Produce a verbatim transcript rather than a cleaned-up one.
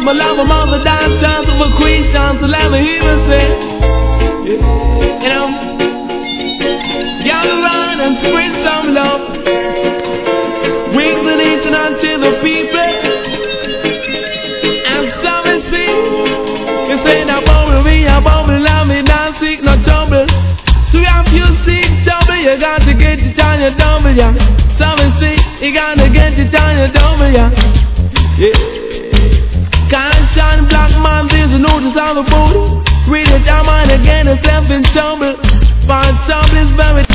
my love, my mother dance, dance of a queen, dance to let me hear me say, you know, gather round and spread some love, wings and eating unto the people, and some is see, you say now bubble me, I bubble, love me, not sick, not double, so if you see double, you got to get it on your double, yeah, some is see, you got to get it on your double, yeah, yeah. Can't shine black man, there's a notice on the boat. Read it, I'm on again, it's left in trouble. Find trouble is very